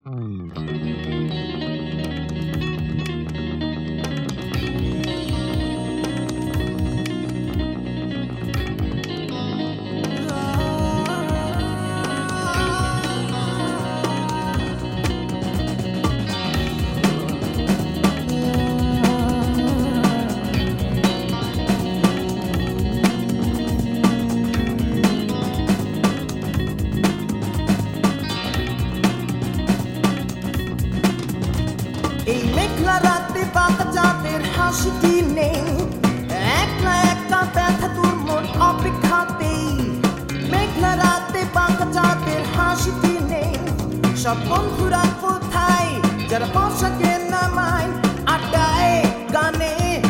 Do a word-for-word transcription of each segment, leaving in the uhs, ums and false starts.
এই মেঘলা রাতে বাঁকা চাঁদের হাসিটি নেই, একলা একা ব্যথা তোর মন অপেক্ষাতেই। মেঘলা রাতে বাঁকা চাঁদের হাসিটি নেই, সব বন্ধুরা কোথায় যারা পোশাকে নামায় আড্ডায় গানে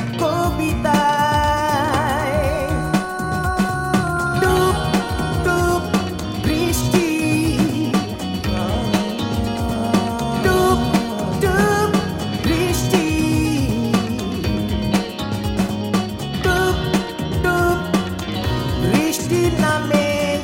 কবিতায়। টুপ টুপ বৃষ্টি, টুপ টুপ বৃষ্টি, টুপ টুপ বৃষ্টি নামে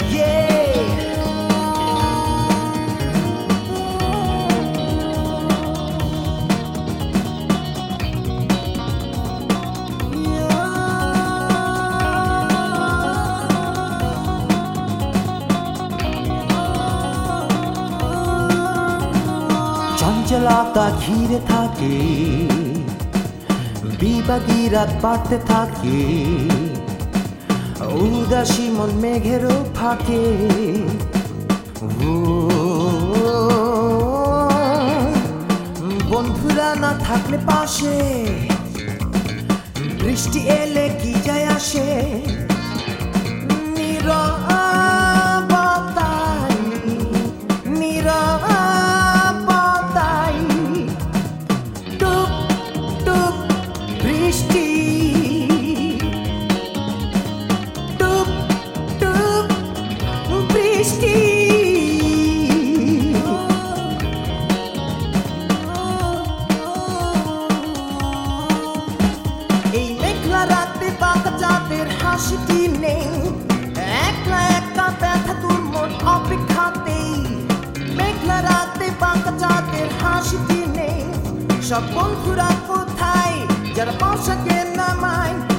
চঞ্চলতা ঘিরে থাকে, বিভাগী রাত বাড়তে থাকে, উদাসী মন মেঘেরও ফাঁকে। ও বন্ধুরা না থাকলে পাশে, বৃষ্টি এলে কি যায় আসে। নীরবতায় নীরবতায় টুপ টুপ বৃষ্টি, টুপ টুপ বৃষ্টি। এই মেঘলা রাতে বাঁকা চাঁদের হাসিটি নেই, একলা একা ব্যথা তোর মন অপেক্ষাতেই। মেঘলা রাতে বাঁকা চাঁদের হাসিটি নেই, সব বন্ধুরা কোথায় যারা পোশাকে নামায়